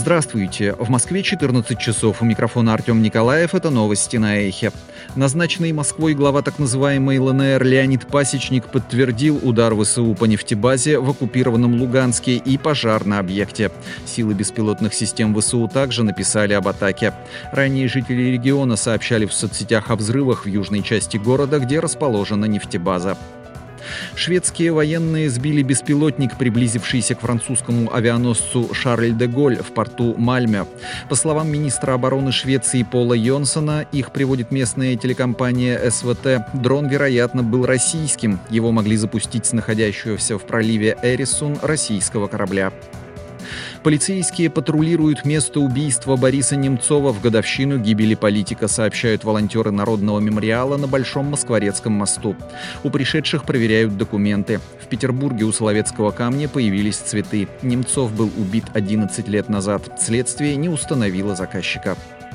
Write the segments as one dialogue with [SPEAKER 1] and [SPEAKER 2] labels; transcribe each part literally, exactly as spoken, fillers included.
[SPEAKER 1] Здравствуйте. В Москве четырнадцать часов. У микрофона Артем Николаев. Это новости на Эхе. Назначенный Москвой глава так называемой ЛНР Леонид Пасечник подтвердил удар ВСУ по нефтебазе в оккупированном Луганске и пожар на объекте. Силы беспилотных систем ВСУ также написали об атаке. Ранее жители региона сообщали в соцсетях о взрывах в южной части города, где расположена нефтебаза. Шведские военные сбили беспилотник, приблизившийся к французскому авианосцу «Шарль де Голль» в порту Мальме. По словам министра обороны Швеции Пола Йонсона, их приводит местная телекомпания эс вэ тэ, дрон, вероятно, был российским. Его могли запустить с находящегося в проливе Эресун российского корабля. Полицейские патрулируют место убийства Бориса Немцова в годовщину гибели политика, сообщают волонтеры Народного мемориала на Большом Москворецком мосту. У пришедших проверяют документы. В Петербурге у Соловецкого камня появились цветы. Немцов был убит одиннадцать лет назад. Следствие не установило заказчика.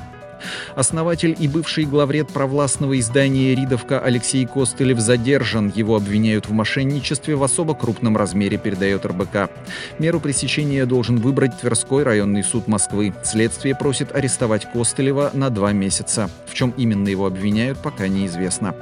[SPEAKER 1] Основатель и бывший главред провластного издания «Ридовка» Алексей Костылев задержан. Его обвиняют в мошенничестве в особо крупном размере, передает эр бэ ка. Меру пресечения должен выбрать Тверской районный суд Москвы. Следствие просит арестовать Костылева на два месяца. В чем именно его обвиняют, пока неизвестно.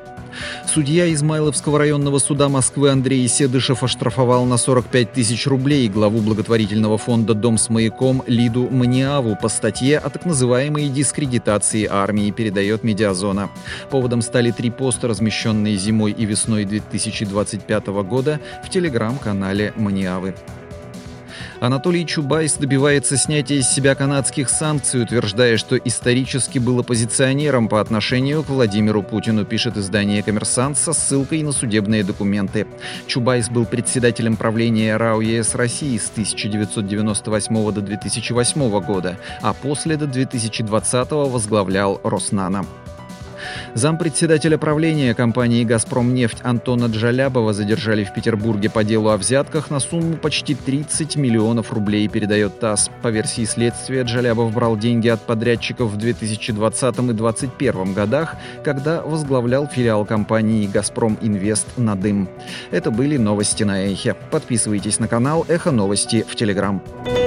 [SPEAKER 1] Судья Измайловского районного суда Москвы Андрей Седышев оштрафовал на сорок пять тысяч рублей главу благотворительного фонда «Дом с маяком» Лиду Маниаву по статье о так называемой дискредитации армии, передает «Медиазона». Поводом стали три поста, размещенные зимой и весной две тысячи двадцать пятого года в телеграм-канале Маниавы. Анатолий Чубайс добивается снятия с себя канадских санкций, утверждая, что исторически был оппозиционером по отношению к Владимиру Путину, пишет издание «Коммерсант» со ссылкой на судебные документы. Чубайс был председателем правления РАО ЕС России с тысяча девятьсот девяносто восьмого до две тысячи восьмого года, а после до две тысячи двадцатого возглавлял Роснано. Зампредседателя правления компании «Газпромнефть» Антона Джалябова задержали в Петербурге по делу о взятках на сумму почти тридцать миллионов рублей, передает ТАСС. По версии следствия, Джалябов брал деньги от подрядчиков в две тысячи двадцатом и две тысячи двадцать первом годах, когда возглавлял филиал компании «Газпром Инвест» «Надым». Это были новости на Эхе. Подписывайтесь на канал «Эхо Новости» в Телеграм.